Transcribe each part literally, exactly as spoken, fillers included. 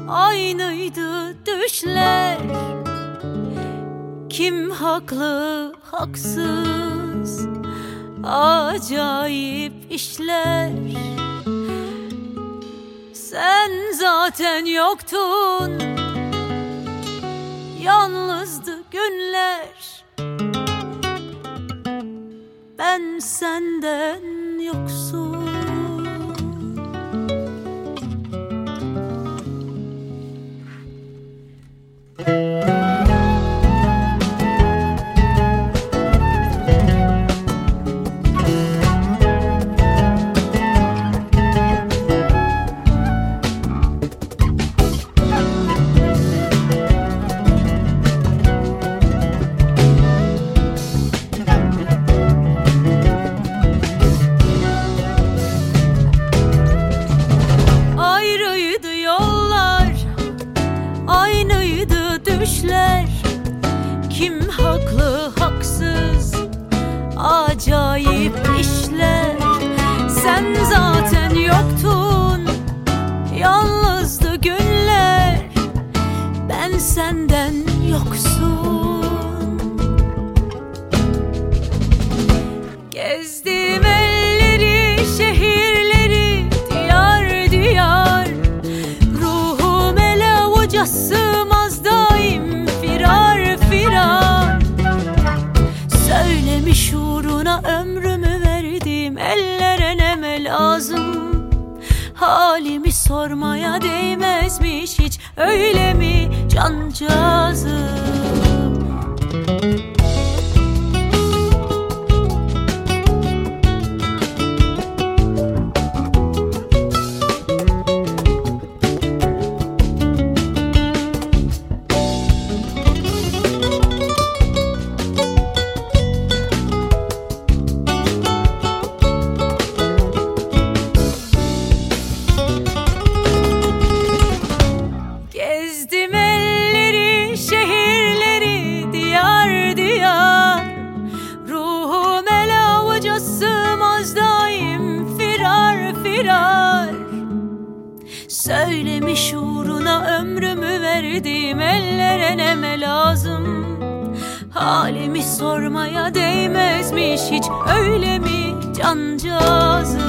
aynıydı düşler. Kim haklı haksız, acayip işler. Sen zaten yoktun, yalnızdı günler. Ben senden yoksun. Kim haklı haksız, acayip işler. Sen zaten yoktun, yalnızdı günler. Ben senden yoksun. Gezdim elleri, şehirleri, diyar diyar. Ruhum ele avuca sığmaz daim, firar firar. Söylemiş uğruna ömrümü verdim, ellere neme lazım. Halimi sormaya değmezmiş hiç, öyle mi cancağızım? Gezdim elleri, şehirleri, diyar diyar. Ruhum ele avuca sığmaz daim, firar firar. Söylemiş uğruna ömrümü verdim, ellere neme lazım. Halimi sormaya değmezmiş hiç, öyle mi cancağızım?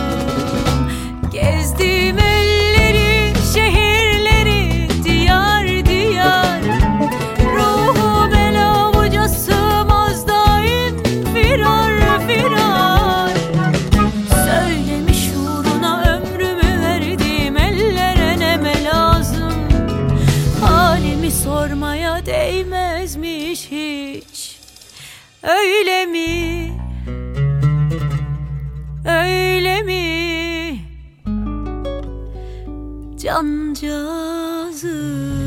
Gezdim elleri, şehirleri, diyar diyar. Ruhum ele avuca sığmaz daim, firar firar. Söylemiş uğruna ömrümü verdim, ellere neme lazım. Halimi sormaya değmezmiş hiç, öyle mi, öyle mi cancağızım?